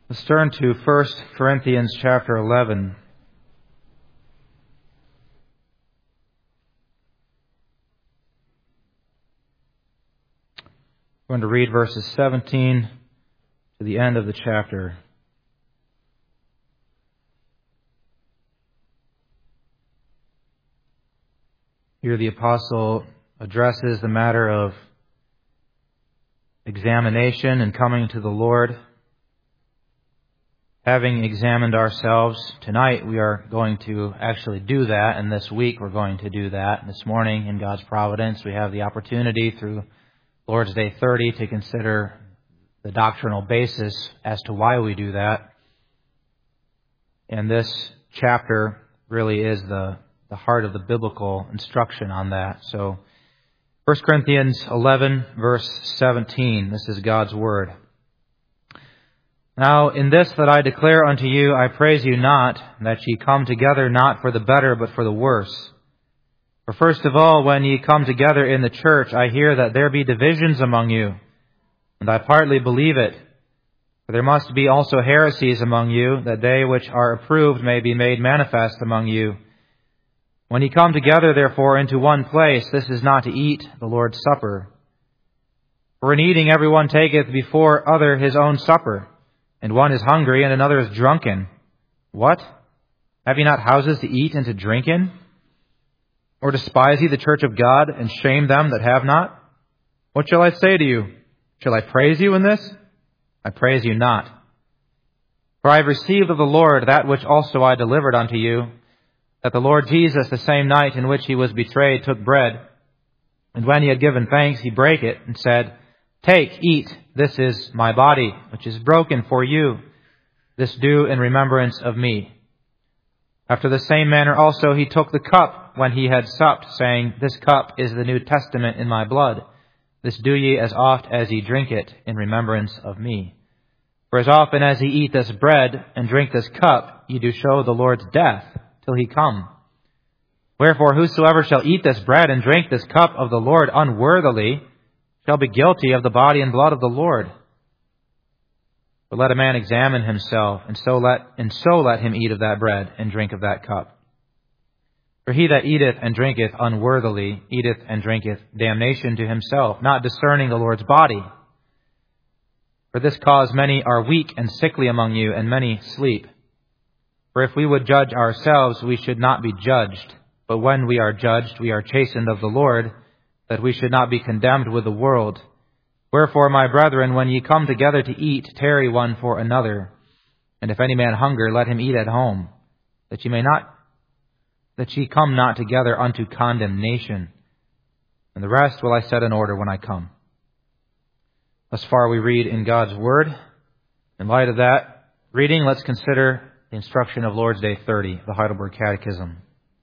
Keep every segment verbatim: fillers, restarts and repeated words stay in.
Let's turn to First Corinthians chapter eleven. We're going to read verses seventeen to the end of the chapter. Here the apostle addresses the matter of examination and coming to the Lord. Having examined ourselves, tonight we are going to actually do that, and this week we're going to do that. This morning, in God's providence, we have the opportunity through Lord's Day thirty to consider the doctrinal basis as to why we do that. And this chapter really is the, the heart of the biblical instruction on that. So, First Corinthians eleven, verse seventeen, this is God's Word. Now in this that I declare unto you, I praise you not, that ye come together not for the better, but for the worse. For first of all, when ye come together in the church, I hear that there be divisions among you, and I partly believe it. For there must be also heresies among you, that they which are approved may be made manifest among you. When ye come together, therefore, into one place, this is not to eat the Lord's Supper. For in eating every one taketh before other his own supper, and one is hungry, and another is drunken. What? Have ye not houses to eat and to drink in? Or despise ye the church of God, and shame them that have not? What shall I say to you? Shall I praise you in this? I praise you not. For I have received of the Lord that which also I delivered unto you, that the Lord Jesus, the same night in which he was betrayed, took bread, and when he had given thanks, he brake it, and said, Take, eat, this is my body, which is broken for you. This do in remembrance of me. After the same manner also he took the cup when he had supped, saying, This cup is the New Testament in my blood. This do ye as oft as ye drink it in remembrance of me. For as often as ye eat this bread and drink this cup, ye do show the Lord's death till he come. Wherefore whosoever shall eat this bread and drink this cup of the Lord unworthily shall be guilty of the body and blood of the Lord. But let a man examine himself, and so let and so let him eat of that bread and drink of that cup. For he that eateth and drinketh unworthily eateth and drinketh damnation to himself, not discerning the Lord's body. For this cause many are weak and sickly among you, and many sleep. For if we would judge ourselves, we should not be judged. But when we are judged, we are chastened of the Lord, that we should not be condemned with the world. Wherefore, my brethren, when ye come together to eat, tarry one for another. And if any man hunger, let him eat at home, that ye may not, that ye come not together unto condemnation. And the rest will I set in order when I come. Thus far we read in God's Word. In light of that reading, let's consider the instruction of Lord's Day thirty, the Heidelberg Catechism.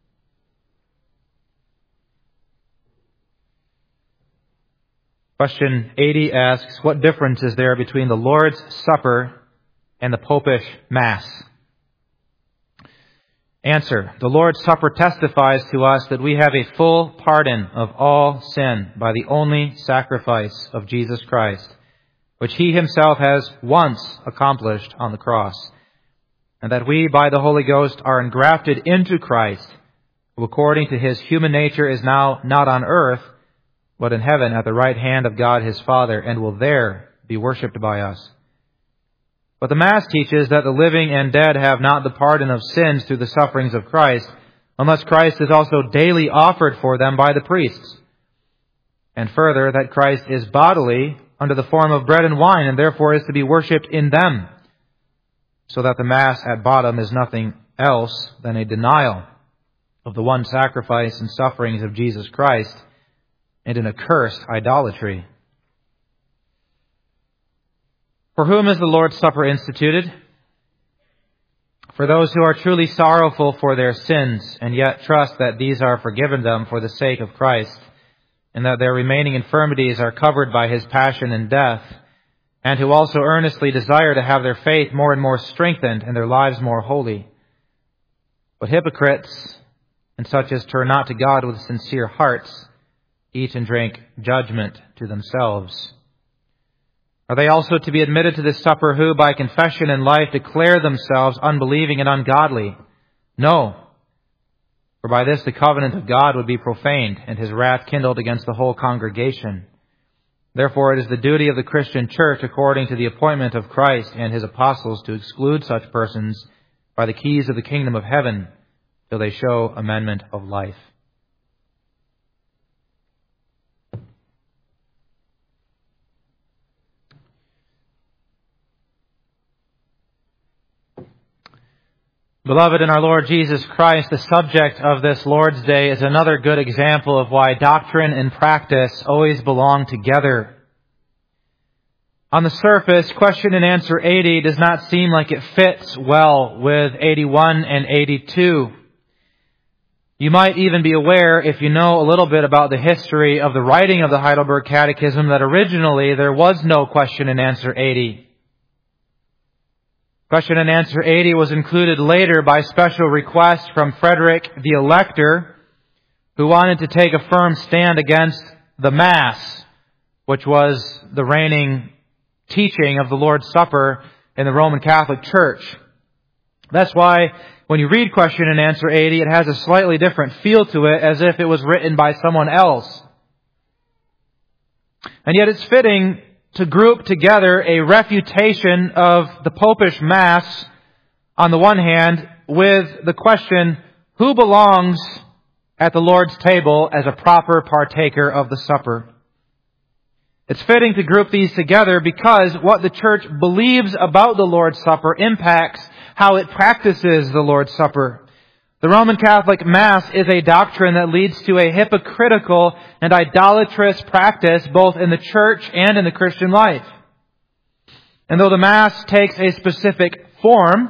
Question eighty asks, what difference is there between the Lord's Supper and the Popish Mass? Answer, the Lord's Supper testifies to us that we have a full pardon of all sin by the only sacrifice of Jesus Christ, which he himself has once accomplished on the cross, and that we by the Holy Ghost are engrafted into Christ, who according to his human nature is now not on earth, but in heaven at the right hand of God his Father, and will there be worshipped by us. But the Mass teaches that the living and dead have not the pardon of sins through the sufferings of Christ, unless Christ is also daily offered for them by the priests. And further, that Christ is bodily under the form of bread and wine, and therefore is to be worshipped in them, so that the Mass at bottom is nothing else than a denial of the one sacrifice and sufferings of Jesus Christ, and an accursed idolatry. For whom is the Lord's Supper instituted? For those who are truly sorrowful for their sins, and yet trust that these are forgiven them for the sake of Christ, and that their remaining infirmities are covered by his passion and death, and who also earnestly desire to have their faith more and more strengthened and their lives more holy. But hypocrites, and such as turn not to God with sincere hearts, eat and drink judgment to themselves. Are they also to be admitted to this supper who, by confession and life, declare themselves unbelieving and ungodly? No. For by this the covenant of God would be profaned, and his wrath kindled against the whole congregation. Therefore it is the duty of the Christian church, according to the appointment of Christ and his apostles, to exclude such persons by the keys of the kingdom of heaven, till they show amendment of life. Beloved in our Lord Jesus Christ, the subject of this Lord's Day is another good example of why doctrine and practice always belong together. On the surface, question and answer eighty does not seem like it fits well with eighty-one and eighty-two. You might even be aware, if you know a little bit about the history of the writing of the Heidelberg Catechism, that originally there was no question and answer eighty. Question and answer eighty was included later by special request from Frederick the Elector, who wanted to take a firm stand against the Mass, which was the reigning teaching of the Lord's Supper in the Roman Catholic Church. That's why when you read question and answer eighty, it has a slightly different feel to it, as if it was written by someone else. And yet it's fitting to group together a refutation of the Popish Mass on the one hand with the question, who belongs at the Lord's table as a proper partaker of the supper? It's fitting to group these together because what the Church believes about the Lord's Supper impacts how it practices the Lord's Supper. The Roman Catholic Mass is a doctrine that leads to a hypocritical and idolatrous practice both in the Church and in the Christian life. And though the Mass takes a specific form,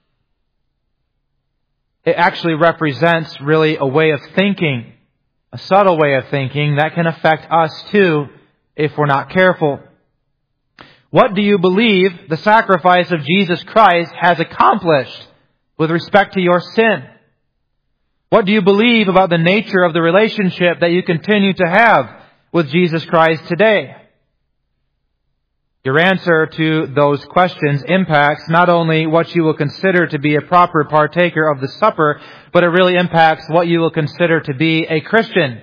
it actually represents really a way of thinking, a subtle way of thinking that can affect us too if we're not careful. What do you believe the sacrifice of Jesus Christ has accomplished with respect to your sin? What do you believe about the nature of the relationship that you continue to have with Jesus Christ today? Your answer to those questions impacts not only what you will consider to be a proper partaker of the supper, but it really impacts what you will consider to be a Christian.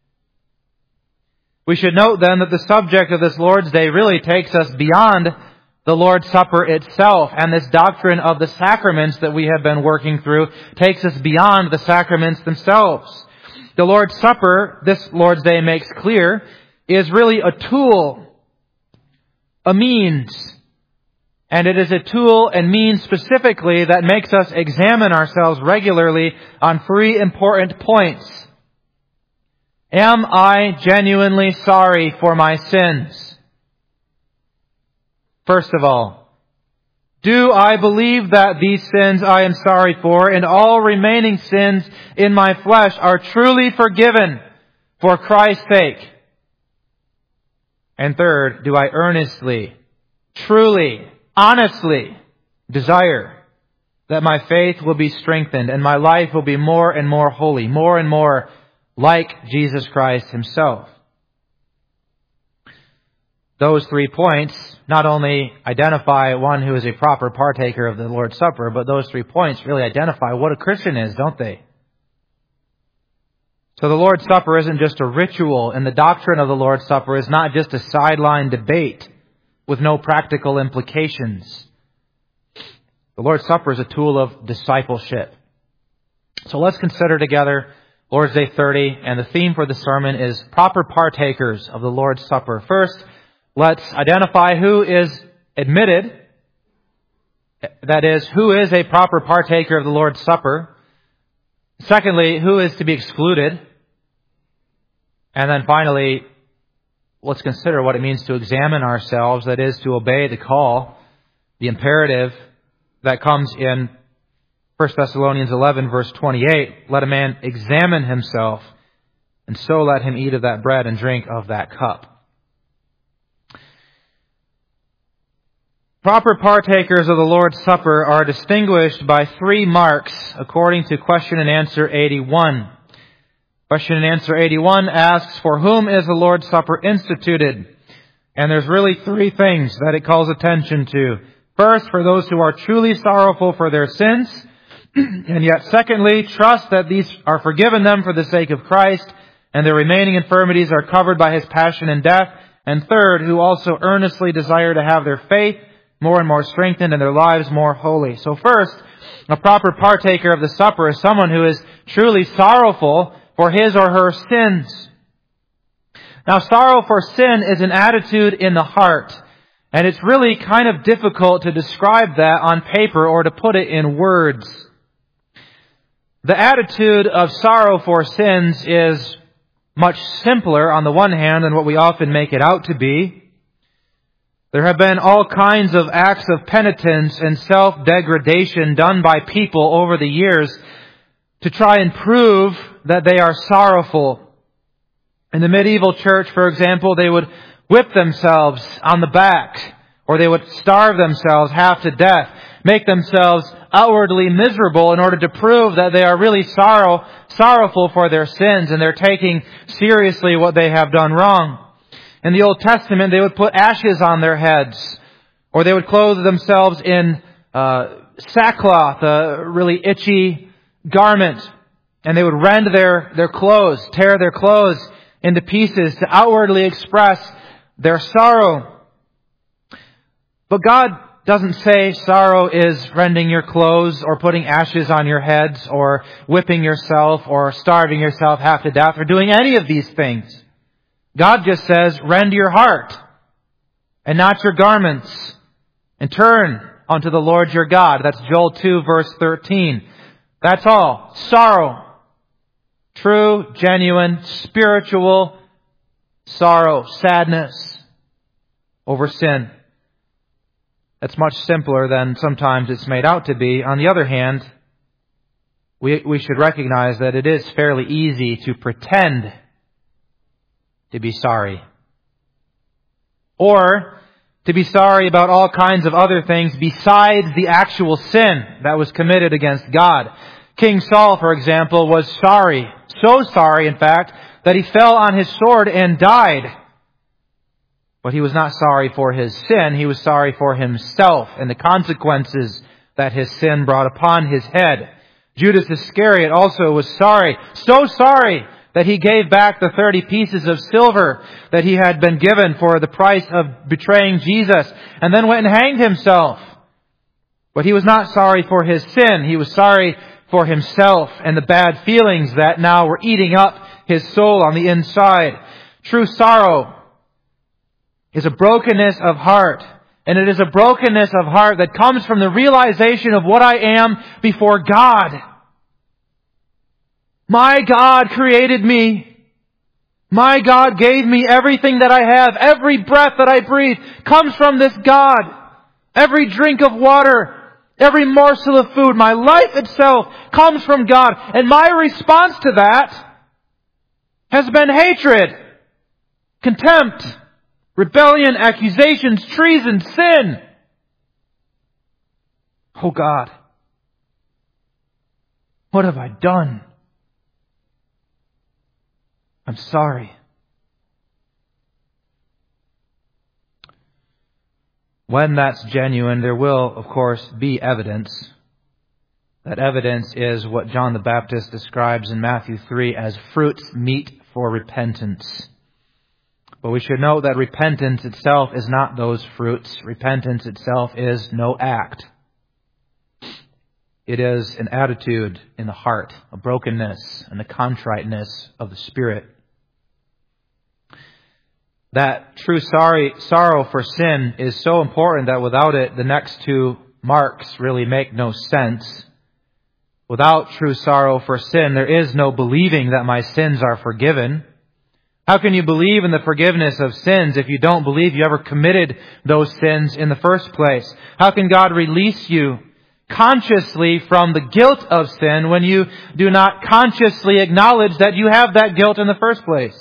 We should note then that the subject of this Lord's Day really takes us beyond the Lord's Supper itself, and this doctrine of the sacraments that we have been working through takes us beyond the sacraments themselves. The Lord's Supper, this Lord's Day makes clear, is really a tool, a means. And it is a tool and means specifically that makes us examine ourselves regularly on three important points. Am I genuinely sorry for my sins? First of all, do I believe that these sins I am sorry for and all remaining sins in my flesh are truly forgiven for Christ's sake? And third, do I earnestly, truly, honestly desire that my faith will be strengthened and my life will be more and more holy, more and more like Jesus Christ Himself? Those three points not only identify one who is a proper partaker of the Lord's Supper, but those three points really identify what a Christian is, don't they? So the Lord's Supper isn't just a ritual, and the doctrine of the Lord's Supper is not just a sideline debate with no practical implications. The Lord's Supper is a tool of discipleship. So let's consider together Lord's Day thirty, and the theme for the sermon is proper partakers of the Lord's Supper. First, let's identify who is admitted, that is, who is a proper partaker of the Lord's Supper. Secondly, who is to be excluded. And then finally, let's consider what it means to examine ourselves, that is, to obey the call, the imperative that comes in First Thessalonians eleven, verse twenty-eight. Let a man examine himself, and so let him eat of that bread and drink of that cup. Proper partakers of the Lord's Supper are distinguished by three marks according to question and answer eighty-one. Question and answer eighty-one asks, for whom is the Lord's Supper instituted? And there's really three things that it calls attention to. First, for those who are truly sorrowful for their sins. And yet, secondly, trust that these are forgiven them for the sake of Christ, and their remaining infirmities are covered by His passion and death. And third, who also earnestly desire to have their faith more and more strengthened and their lives more holy. So first, a proper partaker of the supper is someone who is truly sorrowful for his or her sins. Now, sorrow for sin is an attitude in the heart, and it's really kind of difficult to describe that on paper or to put it in words. The attitude of sorrow for sins is much simpler on the one hand than what we often make it out to be. There have been all kinds of acts of penitence and self-degradation done by people over the years to try and prove that they are sorrowful. In the medieval church, for example, they would whip themselves on the back, or they would starve themselves half to death, make themselves outwardly miserable in order to prove that they are really sorrow, sorrowful for their sins and they're taking seriously what they have done wrong. In the Old Testament, they would put ashes on their heads, or they would clothe themselves in uh, sackcloth, a really itchy garment, and they would rend their, their clothes, tear their clothes into pieces to outwardly express their sorrow. But God doesn't say sorrow is rending your clothes or putting ashes on your heads or whipping yourself or starving yourself half to death or doing any of these things. God just says, rend your heart and not your garments and turn unto the Lord your God. That's Joel two verse thirteen. That's all. Sorrow. True, genuine, spiritual sorrow, sadness over sin. That's much simpler than sometimes it's made out to be. On the other hand, we, we should recognize that it is fairly easy to pretend to be sorry. Or to be sorry about all kinds of other things besides the actual sin that was committed against God. King Saul, for example, was sorry. So sorry, in fact, that he fell on his sword and died. But he was not sorry for his sin. He was sorry for himself and the consequences that his sin brought upon his head. Judas Iscariot also was sorry. So sorry that he gave back the thirty pieces of silver that he had been given for the price of betraying Jesus, and then went and hanged himself. But he was not sorry for his sin. He was sorry for himself and the bad feelings that now were eating up his soul on the inside. True sorrow is a brokenness of heart. And it is a brokenness of heart that comes from the realization of what I am before God. My God created me. My God gave me everything that I have. Every breath that I breathe comes from this God. Every drink of water, every morsel of food, my life itself comes from God. And my response to that has been hatred, contempt, rebellion, accusations, treason, sin. Oh God, what have I done? I'm sorry. When that's genuine, there will, of course, be evidence. That evidence is what John the Baptist describes in Matthew three as fruits meet for repentance. But we should note that repentance itself is not those fruits. Repentance itself is no act. It is an attitude in the heart, a brokenness and a contriteness of the Spirit. That true sorry, sorrow for sin is so important that without it, the next two marks really make no sense. Without true sorrow for sin, there is no believing that my sins are forgiven. How can you believe in the forgiveness of sins if you don't believe you ever committed those sins in the first place? How can God release you consciously from the guilt of sin when you do not consciously acknowledge that you have that guilt in the first place?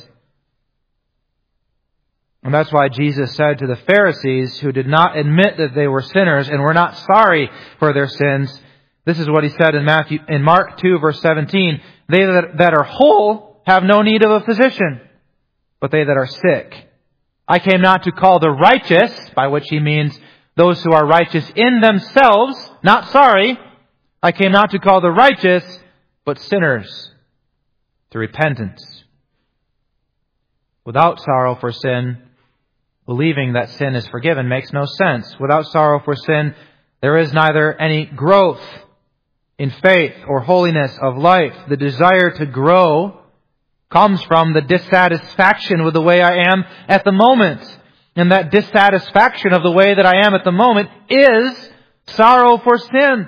And that's why Jesus said to the Pharisees who did not admit that they were sinners and were not sorry for their sins, this is what he said in Matthew, in Mark two verse seventeen, they that, that are whole have no need of a physician, but they that are sick. I came not to call the righteous, by which he means those who are righteous in themselves, not sorry. I came not to call the righteous, but sinners to repentance. Without sorrow for sin, believing that sin is forgiven makes no sense. Without sorrow for sin, there is neither any growth in faith or holiness of life. The desire to grow comes from the dissatisfaction with the way I am at the moment. And that dissatisfaction of the way that I am at the moment is sorrow for sin.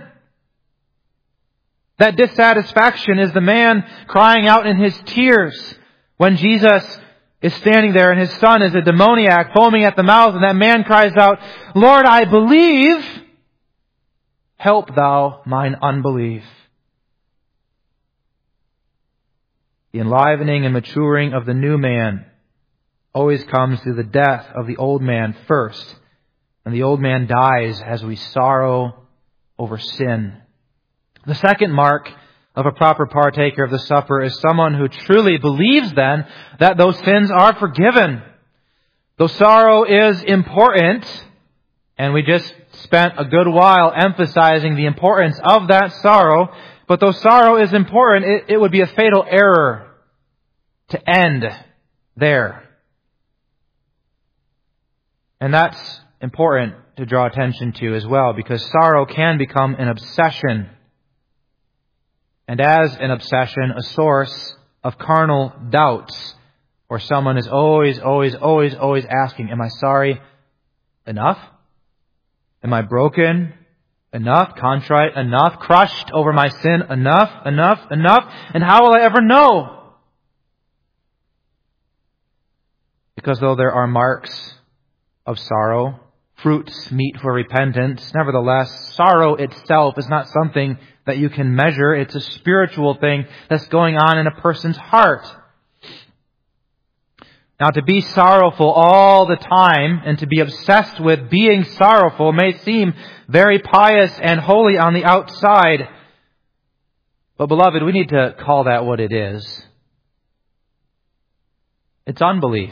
That dissatisfaction is the man crying out in his tears when Jesus is standing there and his son is a demoniac foaming at the mouth, and that man cries out, Lord, I believe. Help thou mine unbelief. The enlivening and maturing of the new man always comes through the death of the old man first. And the old man dies as we sorrow over sin. The second mark of a proper partaker of the supper is someone who truly believes then that those sins are forgiven. Though sorrow is important, and we just spent a good while emphasizing the importance of that sorrow, but though sorrow is important, it, it would be a fatal error to end there. And that's important to draw attention to as well, because sorrow can become an obsession. And as an obsession, a source of carnal doubts, where someone is always, always, always, always asking, am I sorry enough? Am I broken enough? Contrite enough? Crushed over my sin enough? Enough? Enough? And how will I ever know? Because though there are marks of sorrow, fruits meet for repentance, nevertheless, sorrow itself is not something that you can measure. It's a spiritual thing that's going on in a person's heart. Now, to be sorrowful all the time and to be obsessed with being sorrowful may seem very pious and holy on the outside. But beloved, we need to call that what it is. It's unbelief.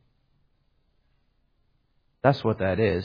That's what that is.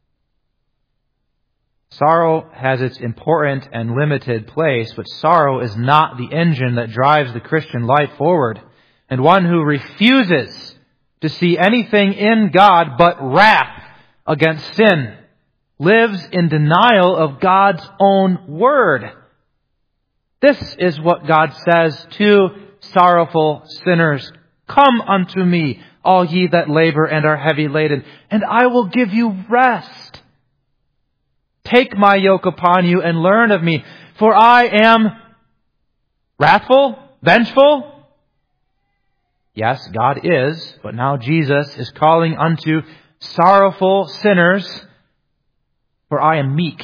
Sorrow has its important and limited place, but sorrow is not the engine that drives the Christian life forward. And one who refuses to see anything in God but wrath against sin lives in denial of God's own word. This is what God says to sorrowful sinners. Come unto me, all ye that labor and are heavy laden, and I will give you rest. Take my yoke upon you and learn of me, for I am wrathful, vengeful. Yes, God is, but now Jesus is calling unto sorrowful sinners, for I am meek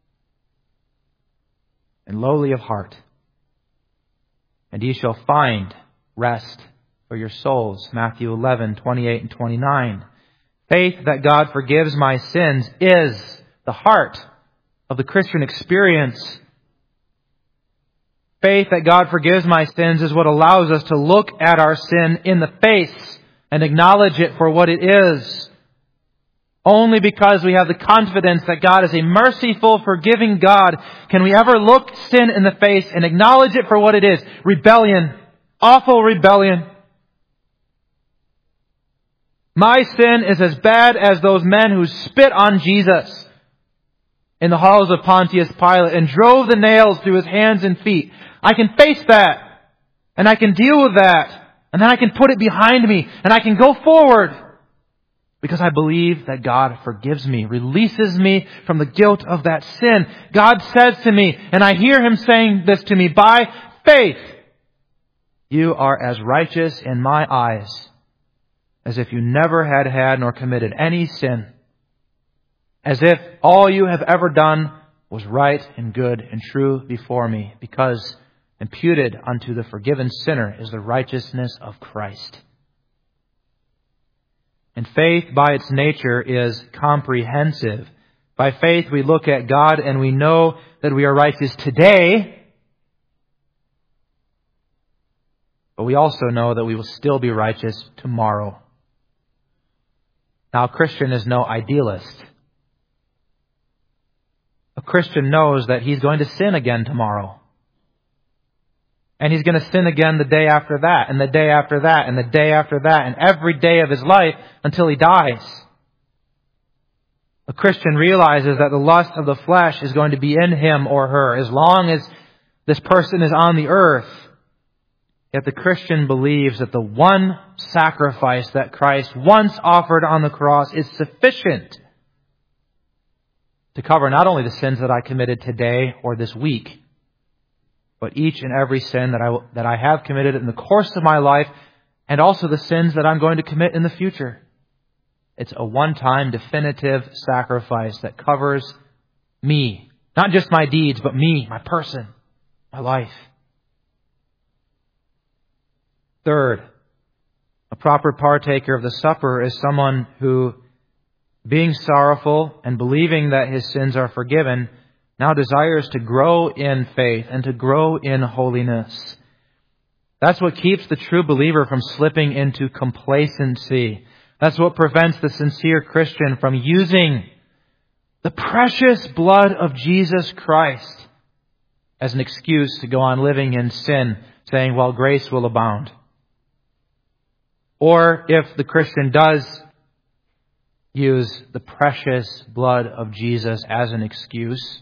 and lowly of heart, and ye shall find rest for your souls. Matthew eleven, twenty-eight and twenty-nine. Faith that God forgives my sins is the heart of the Christian experience. Faith that God forgives my sins is what allows us to look at our sin in the face and acknowledge it for what it is. Only because we have the confidence that God is a merciful, forgiving God can we ever look sin in the face and acknowledge it for what it is. Rebellion. Awful rebellion. My sin is as bad as those men who spit on Jesus in the halls of Pontius Pilate and drove the nails through his hands and feet. I can face that, and I can deal with that, and then I can put it behind me, and I can go forward, because I believe that God forgives me, releases me from the guilt of that sin. God says to me, and I hear Him saying this to me, by faith, you are as righteous in my eyes as if you never had had nor committed any sin. As if all you have ever done was right and good and true before me, because imputed unto the forgiven sinner is the righteousness of Christ. And faith by its nature is comprehensive. By faith we look at God and we know that we are righteous today, but we also know that we will still be righteous tomorrow. Now, a Christian is no idealist. A Christian knows that he's going to sin again tomorrow. And he's going to sin again the day after that, and the day after that, and the day after that, and every day of his life until he dies. A Christian realizes that the lust of the flesh is going to be in him or her as long as this person is on the earth. Yet the Christian believes that the one sacrifice that Christ once offered on the cross is sufficient to cover not only the sins that I committed today or this week, but each and every sin that I, that I have committed in the course of my life, and also the sins that I'm going to commit in the future. It's a one-time definitive sacrifice that covers me. Not just my deeds, but me, my person, my life. Third, a proper partaker of the supper is someone who, being sorrowful and believing that his sins are forgiven, now desires to grow in faith and to grow in holiness. That's what keeps the true believer from slipping into complacency. That's what prevents the sincere Christian from using the precious blood of Jesus Christ as an excuse to go on living in sin, saying, well, grace will abound. Or if the Christian does use the precious blood of Jesus as an excuse,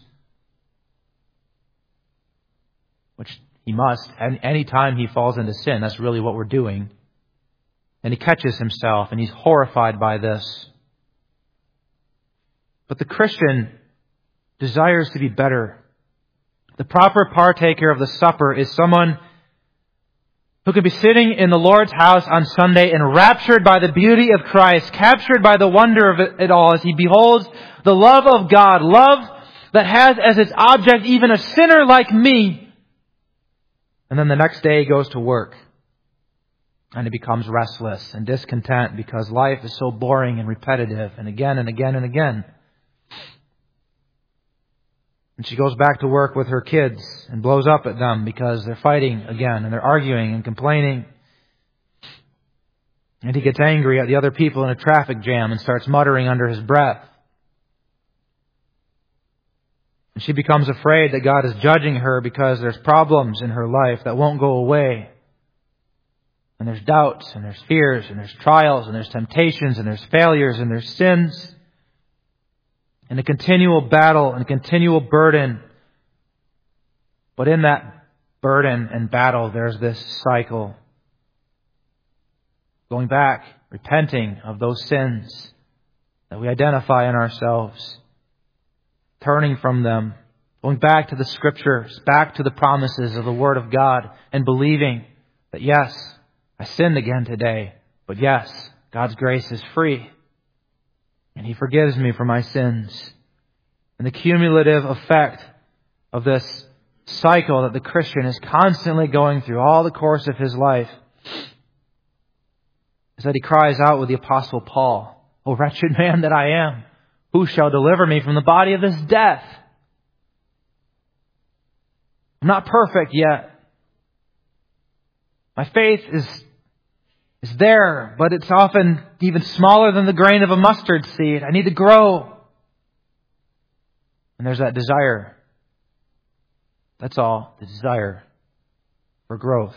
which he must, and any time he falls into sin, that's really what we're doing. And he catches himself, and he's horrified by this. But the Christian desires to be better. The proper partaker of the supper is someone who can be sitting in the Lord's house on Sunday enraptured by the beauty of Christ, captured by the wonder of it all as he beholds the love of God, love that has as its object even a sinner like me. And then the next day he goes to work. And he becomes restless and discontent because life is so boring and repetitive, and again and again and again. And she goes back to work with her kids and blows up at them because they're fighting again and they're arguing and complaining. And he gets angry at the other people in a traffic jam and starts muttering under his breath. And she becomes afraid that God is judging her because there's problems in her life that won't go away. And there's doubts, and there's fears, and there's trials, and there's temptations, and there's failures, and there's sins. And a continual battle and a continual burden. But in that burden and battle, there's this cycle. Going back, repenting of those sins that we identify in ourselves. Turning from them. Going back to the Scriptures, back to the promises of the Word of God, and believing that yes, I sinned again today, but yes, God's grace is free, and He forgives me for my sins. And the cumulative effect of this cycle that the Christian is constantly going through all the course of his life is that he cries out with the Apostle Paul, "O wretched man that I am, who shall deliver me from the body of this death?" I'm not perfect yet. My faith is is there, but it's often even smaller than the grain of a mustard seed. I need to grow. And there's that desire. That's all, the desire for growth.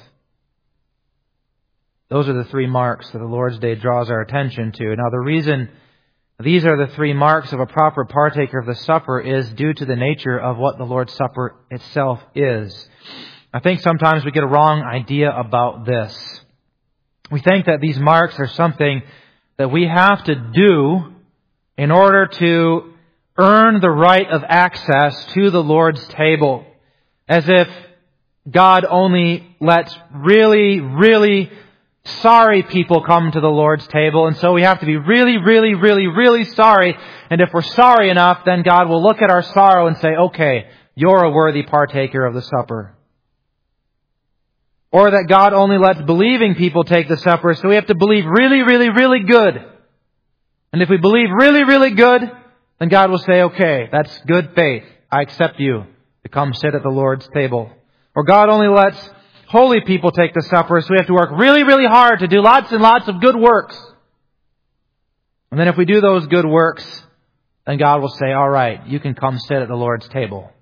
Those are the three marks that the Lord's Day draws our attention to. Now, the reason these are the three marks of a proper partaker of the supper is due to the nature of what the Lord's Supper itself is. I think sometimes we get a wrong idea about this. We think that these marks are something that we have to do in order to earn the right of access to the Lord's table. As if God only lets really, really sorry people come to the Lord's table, and so we have to be really, really, really, really sorry. And if we're sorry enough, then God will look at our sorrow and say, okay, you're a worthy partaker of the supper. Or that God only lets believing people take the supper, so we have to believe really, really, really good. And if we believe really, really good, then God will say, okay, that's good faith. I accept you to come sit at the Lord's table. Or God only lets holy people take the supper, so we have to work really, really hard to do lots and lots of good works. And then if we do those good works, then God will say, all right, you can come sit at the Lord's table.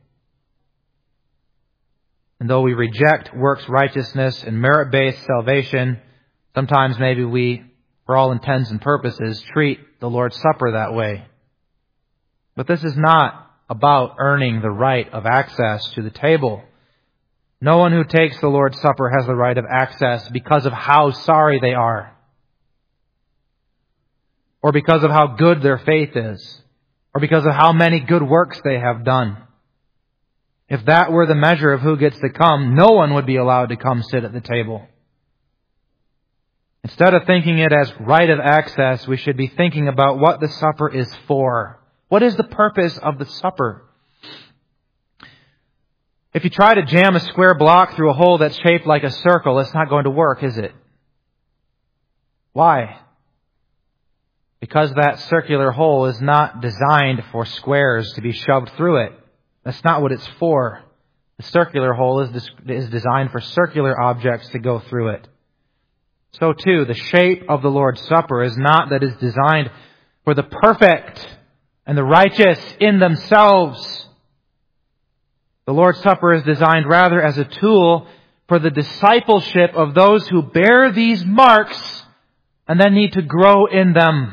And though we reject works righteousness and merit-based salvation, sometimes maybe we, for all intents and purposes, treat the Lord's Supper that way. But this is not about earning the right of access to the table. No one who takes the Lord's Supper has the right of access because of how sorry they are, or because of how good their faith is, or because of how many good works they have done. If that were the measure of who gets to come, no one would be allowed to come sit at the table. Instead of thinking it as right of access, we should be thinking about what the supper is for. What is the purpose of the supper? If you try to jam a square block through a hole that's shaped like a circle, it's not going to work, is it? Why? Because that circular hole is not designed for squares to be shoved through it. That's not what it's for. The circular hole is, is designed for circular objects to go through it. So too, the shape of the Lord's Supper is not that it's designed for the perfect and the righteous in themselves. The Lord's Supper is designed rather as a tool for the discipleship of those who bear these marks and then need to grow in them.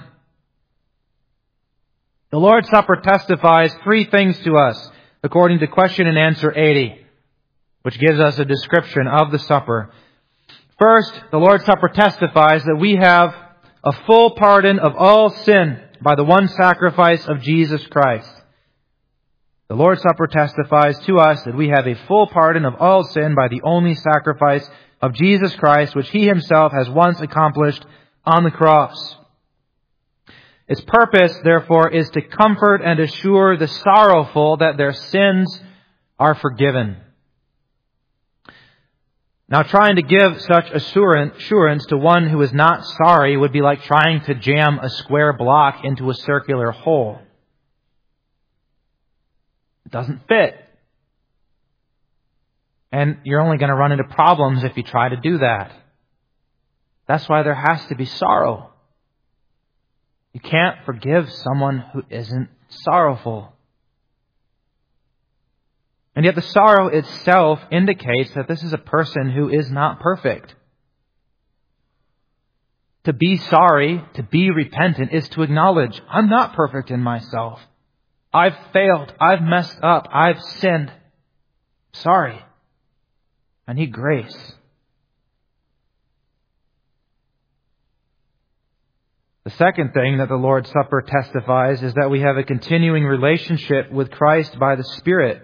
The Lord's Supper testifies three things to us, according to question and answer eighty, which gives us a description of the supper. First, the Lord's Supper testifies that we have a full pardon of all sin by the one sacrifice of Jesus Christ. The Lord's Supper testifies to us that we have a full pardon of all sin by the only sacrifice of Jesus Christ, which He Himself has once accomplished on the cross. Its purpose, therefore, is to comfort and assure the sorrowful that their sins are forgiven. Now, trying to give such assurance to one who is not sorry would be like trying to jam a square block into a circular hole. It doesn't fit. And you're only going to run into problems if you try to do that. That's why there has to be sorrow. You can't forgive someone who isn't sorrowful. And yet the sorrow itself indicates that this is a person who is not perfect. To be sorry, to be repentant, is to acknowledge, I'm not perfect in myself. I've failed. I've messed up. I've sinned. Sorry. I need grace. The second thing that the Lord's Supper testifies is that we have a continuing relationship with Christ by the Spirit.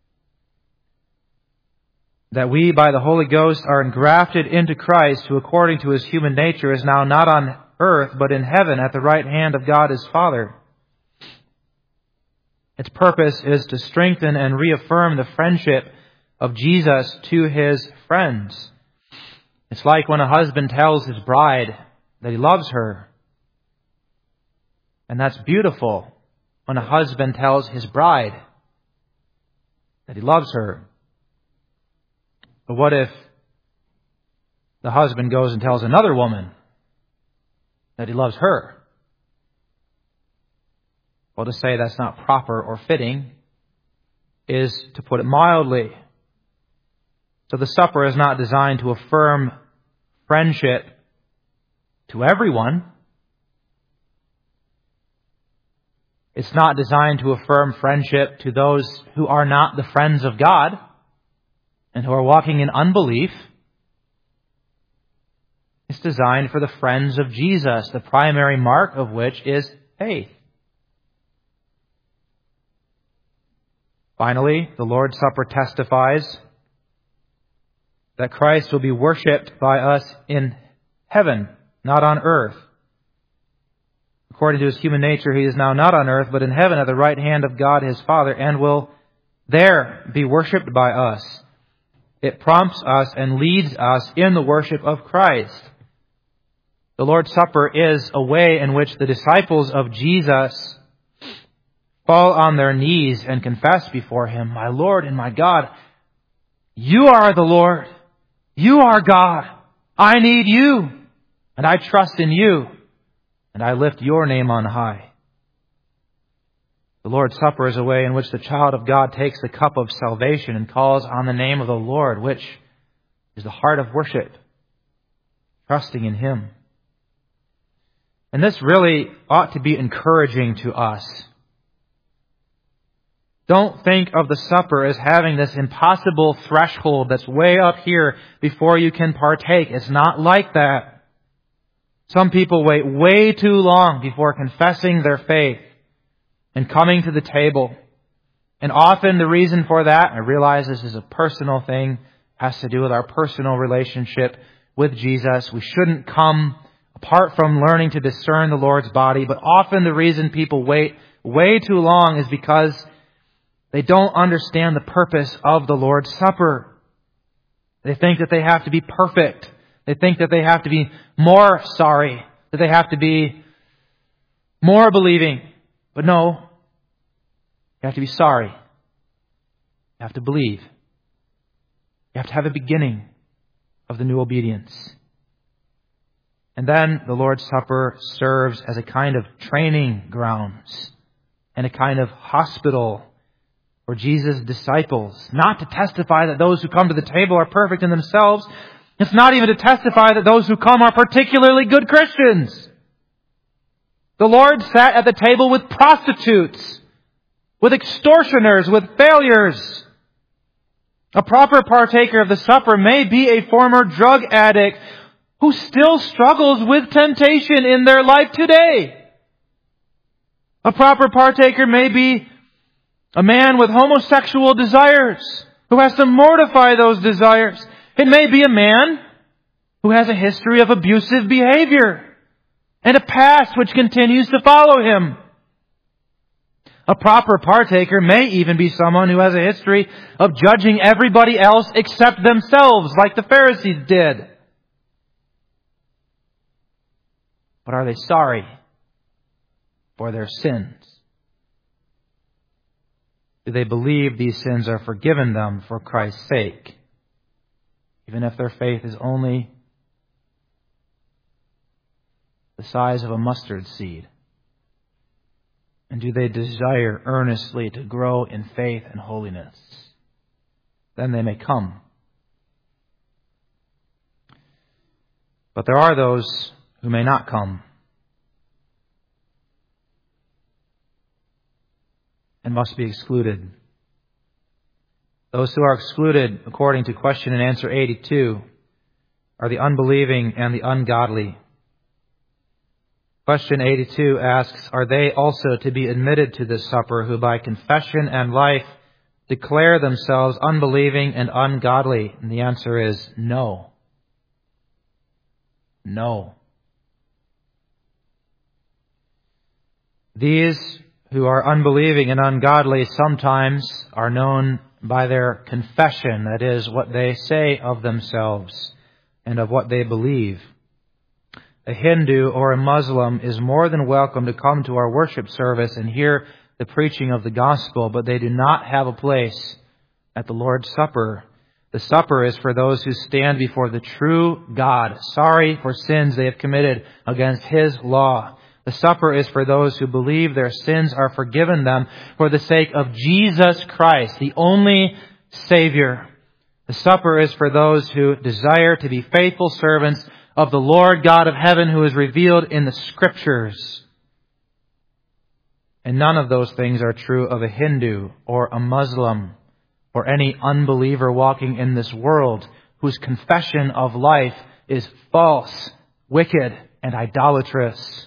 That we, by the Holy Ghost, are engrafted into Christ, who according to His human nature is now not on earth, but in heaven at the right hand of God His Father. Its purpose is to strengthen and reaffirm the friendship of Jesus to His friends. It's like when a husband tells his bride that he loves her. And that's beautiful when a husband tells his bride that he loves her. But what if the husband goes and tells another woman that he loves her? Well, to say that's not proper or fitting is to put it mildly. So the supper is not designed to affirm friendship to everyone. It's not designed to affirm friendship to those who are not the friends of God and who are walking in unbelief. It's designed for the friends of Jesus, the primary mark of which is faith. Finally, the Lord's Supper testifies that Christ will be worshipped by us in heaven, not on earth. According to His human nature, He is now not on earth, but in heaven at the right hand of God His Father, and will there be worshipped by us. It prompts us and leads us in the worship of Christ. The Lord's Supper is a way in which the disciples of Jesus fall on their knees and confess before Him, my Lord and my God, You are the Lord. You are God. I need You, and I trust in You. and I lift your name on high. The Lord's Supper is a way in which the child of God takes the cup of salvation and calls on the name of the Lord, which is the heart of worship, trusting in Him. And this really ought to be encouraging to us. Don't think of the supper as having this impossible threshold that's way up here before you can partake. It's not like that. Some people wait way too long before confessing their faith and coming to the table. And often the reason for that, I realize this is a personal thing, has to do with our personal relationship with Jesus. We shouldn't come apart from learning to discern the Lord's body, but often the reason people wait way too long is because they don't understand the purpose of the Lord's Supper. They think that they have to be perfect. They think that they have to be more sorry, that they have to be more believing. But no, you have to be sorry. You have to believe. You have to have a beginning of the new obedience. And then the Lord's Supper serves as a kind of training grounds and a kind of hospital for Jesus' disciples. Not to testify that those who come to the table are perfect in themselves. It's not even to testify that those who come are particularly good Christians. The Lord sat at the table with prostitutes, with extortioners, with failures. A proper partaker of the supper may be a former drug addict who still struggles with temptation in their life today. A proper partaker may be a man with homosexual desires who has to mortify those desires. It may be a man who has a history of abusive behavior and a past which continues to follow him. A proper partaker may even be someone who has a history of judging everybody else except themselves, like the Pharisees did. But are they sorry for their sins? Do they believe these sins are forgiven them for Christ's sake, even if their faith is only the size of a mustard seed? And do they desire earnestly to grow in faith and holiness? Then they may come. But there are those who may not come and must be excluded. Those who are excluded, according to question and answer eighty-two, are the unbelieving and the ungodly. Question eighty-two asks, are they also to be admitted to this supper who by confession and life declare themselves unbelieving and ungodly? And the answer is no. No. These who are unbelieving and ungodly sometimes are known by their confession, that is, what they say of themselves and of what they believe. A Hindu or a Muslim is more than welcome to come to our worship service and hear the preaching of the gospel, but they do not have a place at the Lord's Supper. The supper is for those who stand before the true God, sorry for sins they have committed against His law. The supper is for those who believe their sins are forgiven them for the sake of Jesus Christ, the only Savior. The supper is for those who desire to be faithful servants of the Lord God of heaven who is revealed in the Scriptures. And none of those things are true of a Hindu or a Muslim or any unbeliever walking in this world whose confession of life is false, wicked, and idolatrous.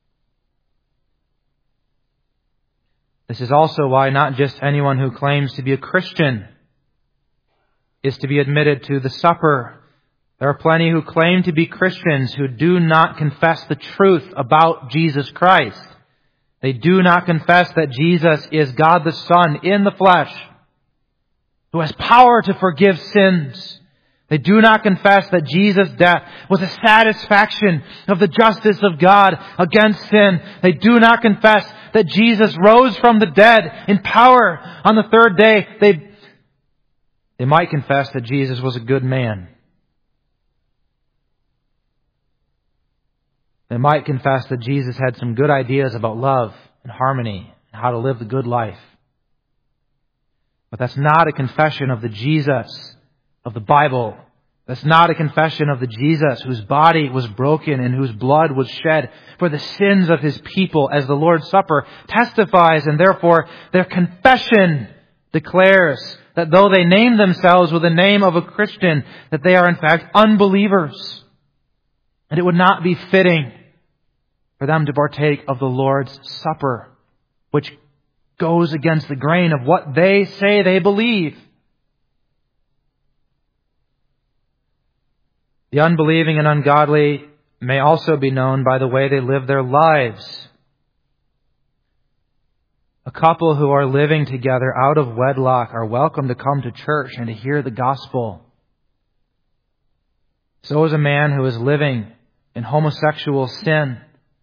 This is also why not just anyone who claims to be a Christian is to be admitted to the supper. There are plenty who claim to be Christians who do not confess the truth about Jesus Christ. They do not confess that Jesus is God the Son in the flesh, who has power to forgive sins. They do not confess that Jesus' death was a satisfaction of the justice of God against sin. They do not confess that Jesus rose from the dead in power on the third day. They, they might confess that Jesus was a good man. They might confess that Jesus had some good ideas about love and harmony and how to live the good life. But that's not a confession of the Jesus of the Bible. That's not a confession of the Jesus whose body was broken and whose blood was shed for the sins of His people, as the Lord's Supper testifies, and therefore their confession declares that though they name themselves with the name of a Christian, that they are in fact unbelievers. And it would not be fitting for them to partake of the Lord's Supper, which goes against the grain of what they say they believe. The unbelieving and ungodly may also be known by the way they live their lives. A couple who are living together out of wedlock are welcome to come to church and to hear the gospel. So is a man who is living in homosexual sin.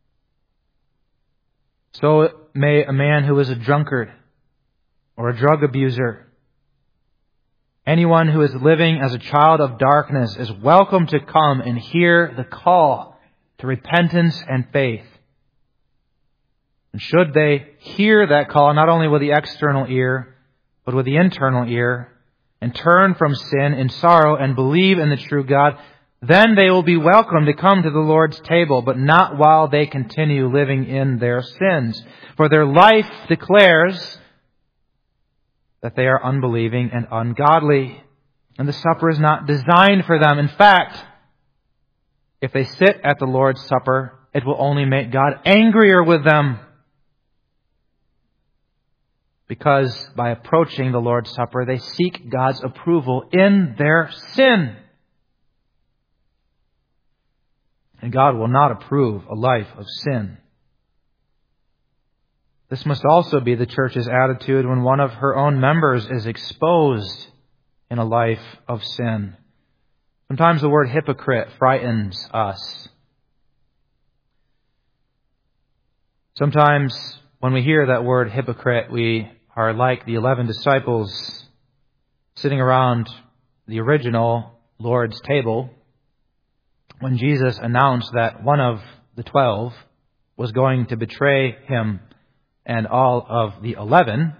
So may a man who is a drunkard or a drug abuser. Anyone who is living as a child of darkness is welcome to come and hear the call to repentance and faith. And should they hear that call, not only with the external ear, but with the internal ear, and turn from sin in sorrow and believe in the true God, then they will be welcome to come to the Lord's table, but not while they continue living in their sins. For their life declares that they are unbelieving and ungodly, and the supper is not designed for them. In fact, if they sit at the Lord's Supper, it will only make God angrier with them. Because by approaching the Lord's Supper, they seek God's approval in their sin. And God will not approve a life of sin. This must also be the church's attitude when one of her own members is exposed in a life of sin. Sometimes the word hypocrite frightens us. Sometimes when we hear that word hypocrite, we are like the eleven disciples sitting around the original Lord's table when Jesus announced that one of the twelve was going to betray Him, and all of the eleven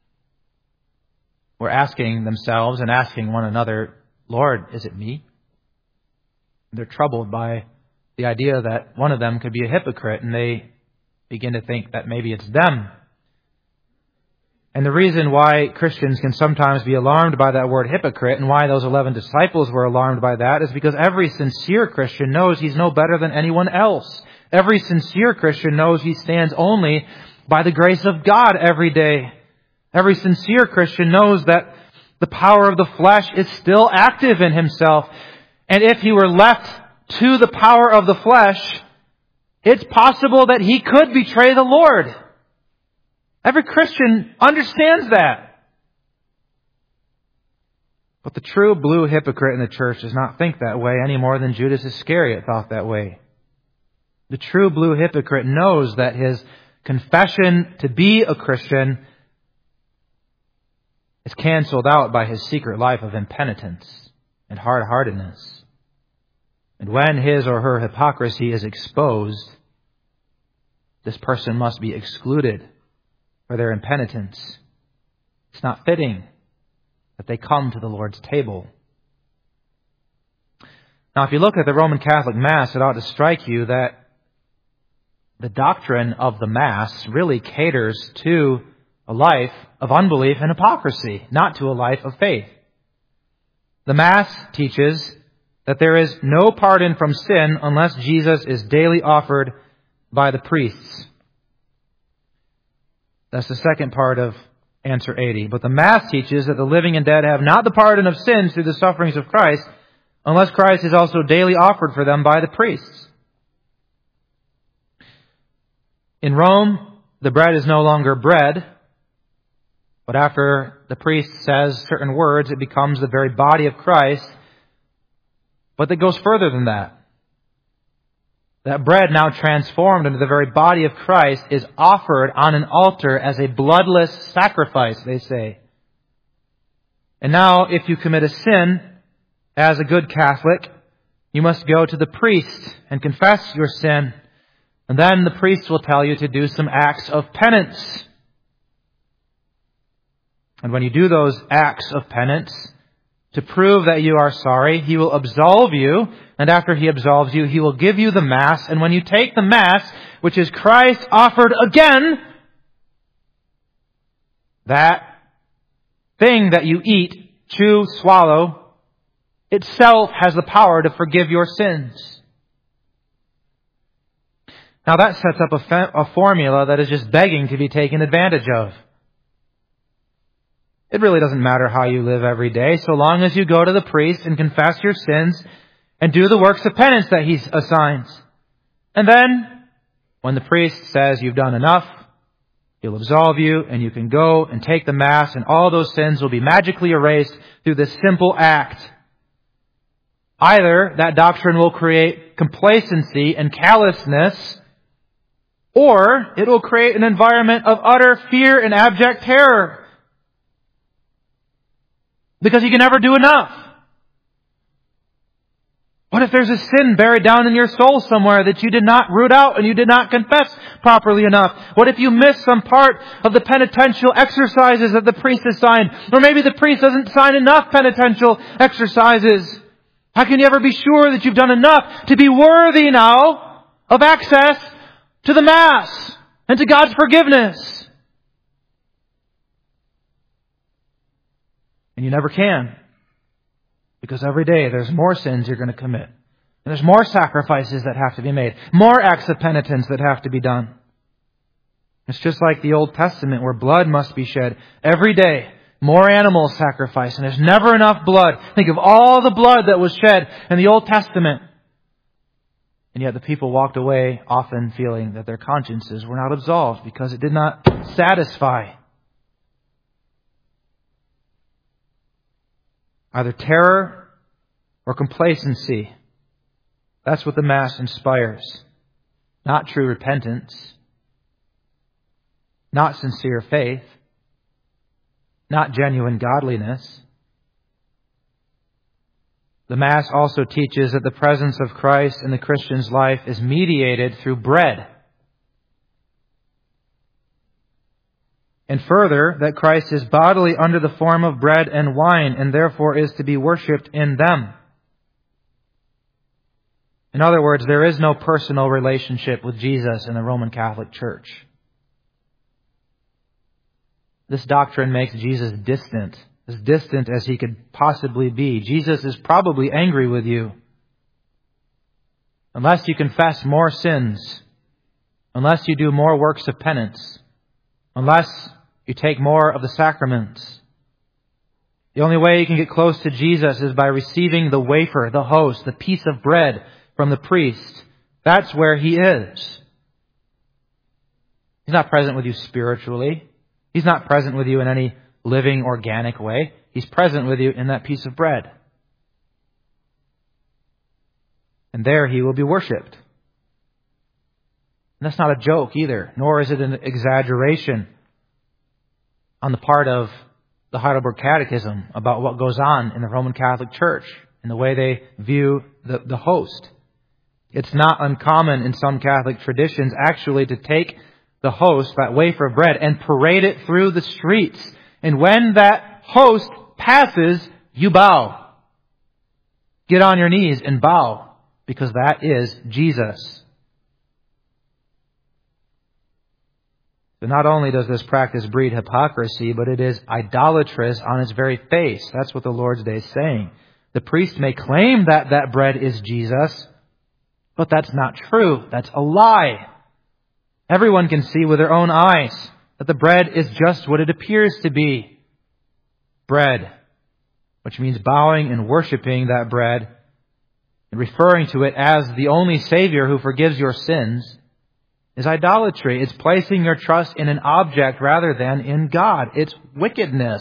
were asking themselves and asking one another, Lord, is it me? They're troubled by the idea that one of them could be a hypocrite, and they begin to think that maybe it's them. And the reason why Christians can sometimes be alarmed by that word hypocrite, and why those eleven disciples were alarmed by that, is because every sincere Christian knows he's no better than anyone else. Every sincere Christian knows he stands only by the grace of God every day. Every sincere Christian knows that the power of the flesh is still active in himself. And if he were left to the power of the flesh, it's possible that he could betray the Lord. Every Christian understands that. But the true blue hypocrite in the church does not think that way any more than Judas Iscariot thought that way. The true blue hypocrite knows that his confession to be a Christian is canceled out by his secret life of impenitence and hard-heartedness. And when his or her hypocrisy is exposed, this person must be excluded for their impenitence. It's not fitting that they come to the Lord's table. Now, if you look at the Roman Catholic Mass, it ought to strike you that the doctrine of the Mass really caters to a life of unbelief and hypocrisy, not to a life of faith. The Mass teaches that there is no pardon from sin unless Jesus is daily offered by the priests. That's the second part of answer eighty. But the Mass teaches that the living and dead have not the pardon of sins through the sufferings of Christ unless Christ is also daily offered for them by the priests. In Rome, the bread is no longer bread, but after the priest says certain words, it becomes the very body of Christ. But it goes further than that. That bread, now transformed into the very body of Christ, is offered on an altar as a bloodless sacrifice, they say. And now, if you commit a sin as a good Catholic, you must go to the priest and confess your sin. And then the priest will tell you to do some acts of penance. And when you do those acts of penance, to prove that you are sorry, he will absolve you. And after he absolves you, he will give you the Mass. And when you take the Mass, which is Christ offered again, that thing that you eat, chew, swallow, itself has the power to forgive your sins. Now that sets up a, fa- a formula that is just begging to be taken advantage of. It really doesn't matter how you live every day, so long as you go to the priest and confess your sins and do the works of penance that he assigns. And then, when the priest says you've done enough, he'll absolve you and you can go and take the Mass, and all those sins will be magically erased through this simple act. Either that doctrine will create complacency and callousness, or it will create an environment of utter fear and abject terror. Because you can never do enough. What if there's a sin buried down in your soul somewhere that you did not root out and you did not confess properly enough? What if you miss some part of the penitential exercises that the priest has signed? Or maybe the priest doesn't sign enough penitential exercises. How can you ever be sure that you've done enough to be worthy now of access to the Mass and to God's forgiveness? And you never can. Because every day there's more sins you're going to commit. And there's more sacrifices that have to be made. More acts of penitence that have to be done. It's just like the Old Testament where blood must be shed every day. More animals sacrificed. And there's never enough blood. Think of all the blood that was shed in the Old Testament. And yet the people walked away often feeling that their consciences were not absolved because it did not satisfy. Either terror or complacency. That's what the Mass inspires. Not true repentance. Not sincere faith. Not genuine godliness. The Mass also teaches that the presence of Christ in the Christian's life is mediated through bread. And further, that Christ is bodily under the form of bread and wine, and therefore is to be worshipped in them. In other words, there is no personal relationship with Jesus in the Roman Catholic Church. This doctrine makes Jesus distant, as distant as he could possibly be. Jesus is probably angry with you. Unless you confess more sins, unless you do more works of penance, unless you take more of the sacraments. The only way you can get close to Jesus is by receiving the wafer, the host, the piece of bread from the priest. That's where he is. He's not present with you spiritually. He's not present with you in any living, organic way. He's present with you in that piece of bread. And there he will be worshipped. And that's not a joke either, nor is it an exaggeration on the part of the Heidelberg Catechism about what goes on in the Roman Catholic Church and the way they view the, the host. It's not uncommon in some Catholic traditions actually to take the host, that wafer of bread, and parade it through the streets. And when that host passes, you bow. Get on your knees and bow, because that is Jesus. But not only does this practice breed hypocrisy, but it is idolatrous on its very face. That's what the Lord's Day is saying. The priest may claim that that bread is Jesus, but that's not true. That's a lie. Everyone can see with their own eyes that the bread is just what it appears to be. Bread, which means bowing and worshiping that bread and referring to it as the only Savior who forgives your sins, is idolatry. It's placing your trust in an object rather than in God. It's wickedness.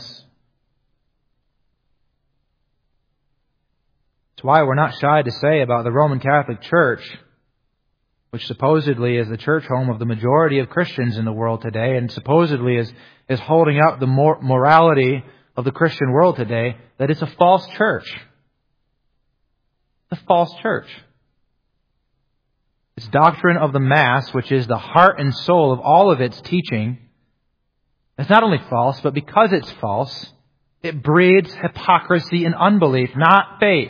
That's why we're not shy to say about the Roman Catholic Church, which supposedly is the church home of the majority of Christians in the world today, and supposedly is, is holding up the mor- morality of the Christian world today, that it's a false church. It's a false church. Its doctrine of the Mass, which is the heart and soul of all of its teaching, is not only false, but because it's false, it breeds hypocrisy and unbelief, not faith.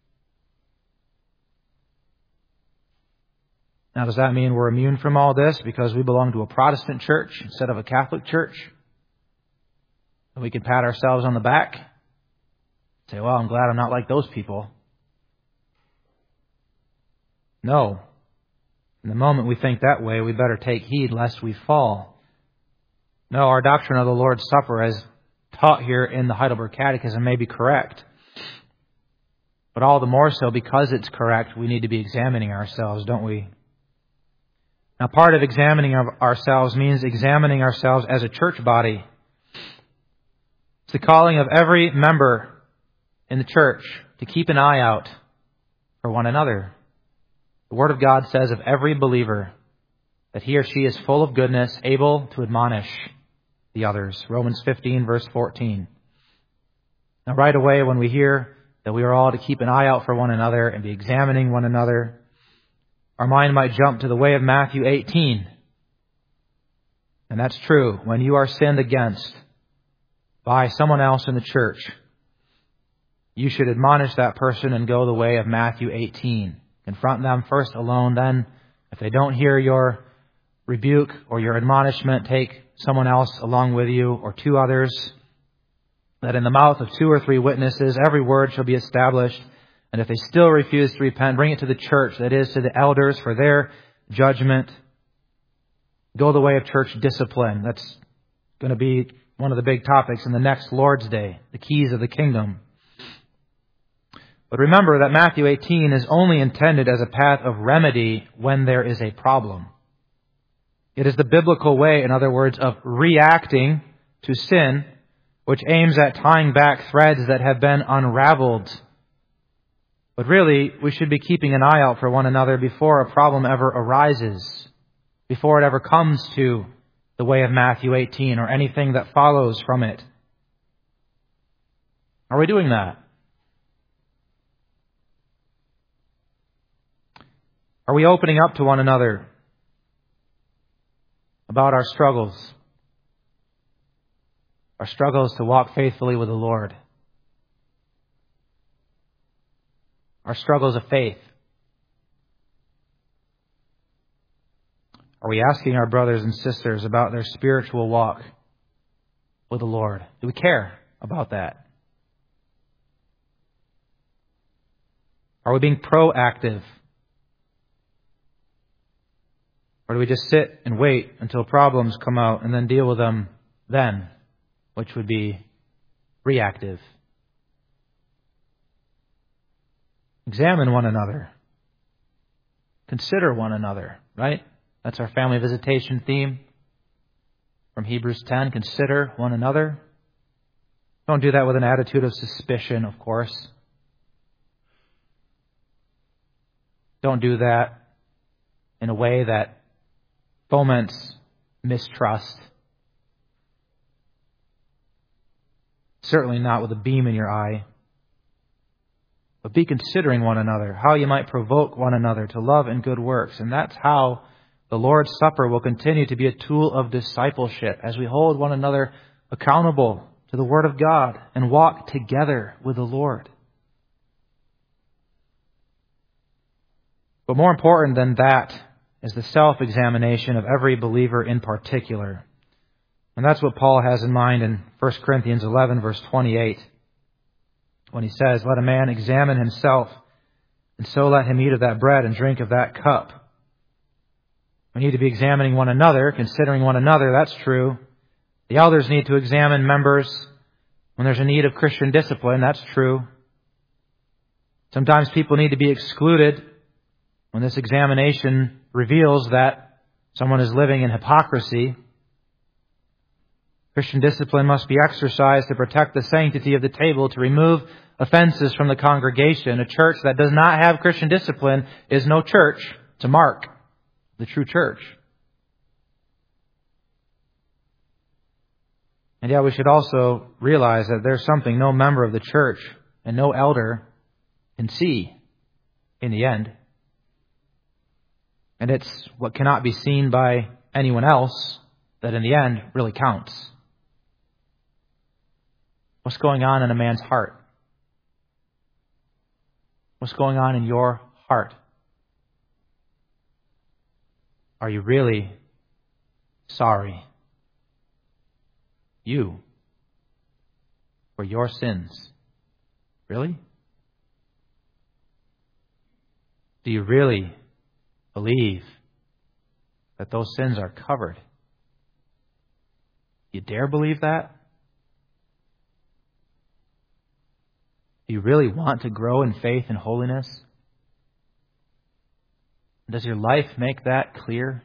Now, does that mean we're immune from all this because we belong to a Protestant church instead of a Catholic church? And we can pat ourselves on the back? Say, well, I'm glad I'm not like those people. No. In the moment we think that way, we better take heed lest we fall. No, our doctrine of the Lord's Supper, as taught here in the Heidelberg Catechism, may be correct. But all the more so because it's correct, we need to be examining ourselves, don't we? Now, part of examining of ourselves means examining ourselves as a church body. It's the calling of every member in the church to keep an eye out for one another. The Word of God says of every believer that he or she is full of goodness, able to admonish the others. Romans fifteen, verse fourteen. Now, right away, when we hear that we are all to keep an eye out for one another and be examining one another, our mind might jump to the way of Matthew eighteen. And that's true. When you are sinned against by someone else in the church, you should admonish that person and go the way of Matthew eighteen. Confront them first alone, then if they don't hear your rebuke or your admonishment, take someone else along with you or two others, that in the mouth of two or three witnesses every word shall be established. And if they still refuse to repent, bring it to the church, that is, to the elders for their judgment. Go the way of church discipline. That's going to be one of the big topics in the next Lord's Day, the keys of the kingdom. But remember that Matthew eighteen is only intended as a path of remedy when there is a problem. It is the biblical way, in other words, of reacting to sin, which aims at tying back threads that have been unraveled. But really, we should be keeping an eye out for one another before a problem ever arises, before it ever comes to the way of Matthew eighteen or anything that follows from it. Are we doing that? Are we opening up to one another about our struggles? Our struggles to walk faithfully with the Lord. Our struggles of faith. Are we asking our brothers and sisters about their spiritual walk with the Lord? Do we care about that? Are we being proactive? Or do we just sit and wait until problems come out and then deal with them then, which would be reactive? Examine one another. Consider one another, right? That's our family visitation theme from Hebrews ten. Consider one another. Don't do that with an attitude of suspicion, of course. Don't do that in a way that foments mistrust. Certainly not with a beam in your eye. But be considering one another, how you might provoke one another to love and good works. And that's how the Lord's Supper will continue to be a tool of discipleship as we hold one another accountable to the Word of God and walk together with the Lord. But more important than that is the self-examination of every believer in particular. And that's what Paul has in mind in First Corinthians eleven, verse twenty-eight, when he says, "Let a man examine himself, and so let him eat of that bread and drink of that cup." We need to be examining one another, considering one another, that's true. The elders need to examine members when there's a need of Christian discipline, that's true. Sometimes people need to be excluded when this examination reveals that someone is living in hypocrisy. Christian discipline must be exercised to protect the sanctity of the table, to remove offenses from the congregation. A church that does not have Christian discipline is no church. It's a mark of the true church. And yet we should also realize that there's something no member of the church and no elder can see in the end. And it's what cannot be seen by anyone else that in the end really counts. What's going on in a man's heart? What's going on in your heart? Are you really sorry? You. For your sins. Really? Do you really believe that those sins are covered? You dare believe that? Do you really want to grow in faith and holiness? Does your life make that clear?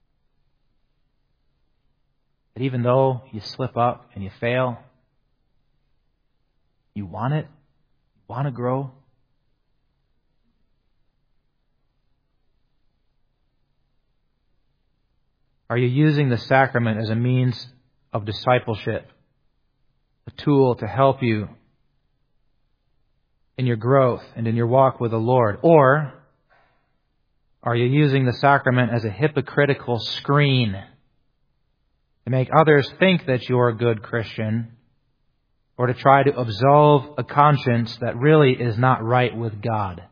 That even though you slip up and you fail, you want it? You want to grow? Are you using the sacrament as a means of discipleship? A tool to help you in your growth and in your walk with the Lord? Or are you using the sacrament as a hypocritical screen to make others think that you're a good Christian, or to try to absolve a conscience that really is not right with God?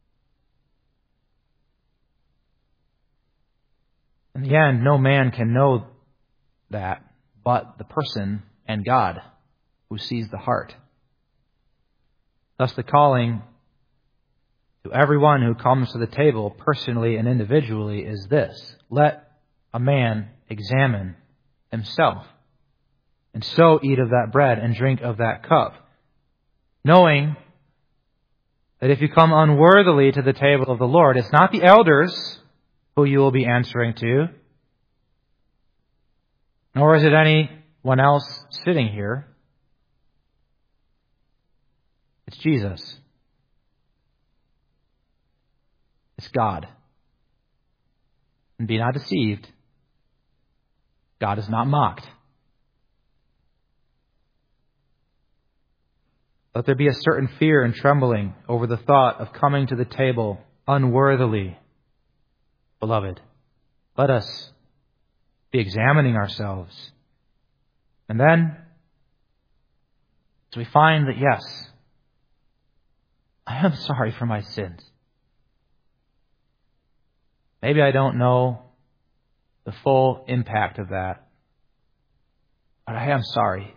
In the end, no man can know that but the person and God who sees the heart. Thus the calling to everyone who comes to the table personally and individually is this: let a man examine himself, and so eat of that bread and drink of that cup, knowing that if you come unworthily to the table of the Lord, it's not the elders who you will be answering to, nor is it anyone else sitting here. It's Jesus. It's God. And be not deceived. God is not mocked. Let there be a certain fear and trembling over the thought of coming to the table unworthily. Beloved, let us be examining ourselves. And then, as we find that, yes, I am sorry for my sins. Maybe I don't know the full impact of that, but I am sorry.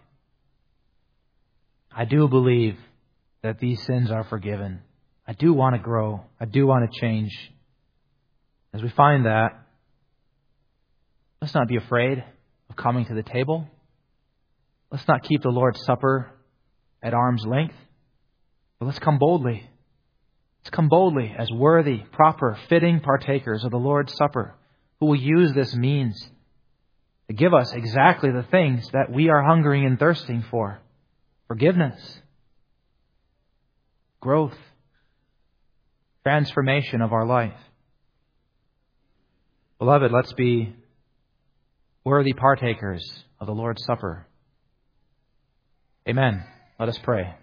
I do believe that these sins are forgiven. I do want to grow. I do want to change. As we find that, let's not be afraid of coming to the table. Let's not keep the Lord's Supper at arm's length, but let's come boldly. Let's come boldly as worthy, proper, fitting partakers of the Lord's Supper, who will use this means to give us exactly the things that we are hungering and thirsting for. Forgiveness, growth, transformation of our life. Beloved, let's be worthy partakers of the Lord's Supper. Amen. Let us pray.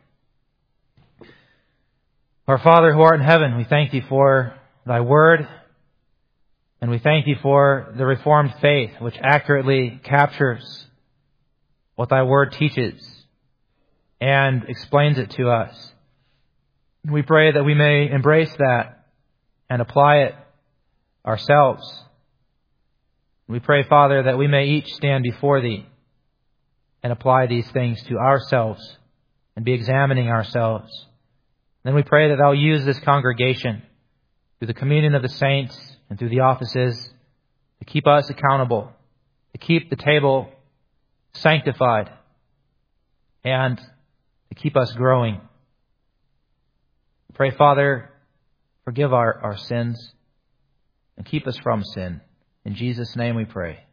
Our Father who art in heaven, we thank Thee for Thy Word, and we thank Thee for the Reformed faith, which accurately captures what Thy Word teaches and explains it to us. We pray that we may embrace that and apply it ourselves. We pray, Father, that we may each stand before Thee and apply these things to ourselves and be examining ourselves. Then we pray that Thou use this congregation through the communion of the saints and through the offices to keep us accountable, to keep the table sanctified, and to keep us growing. Pray, Father, forgive our, our sins and keep us from sin. In Jesus' name we pray.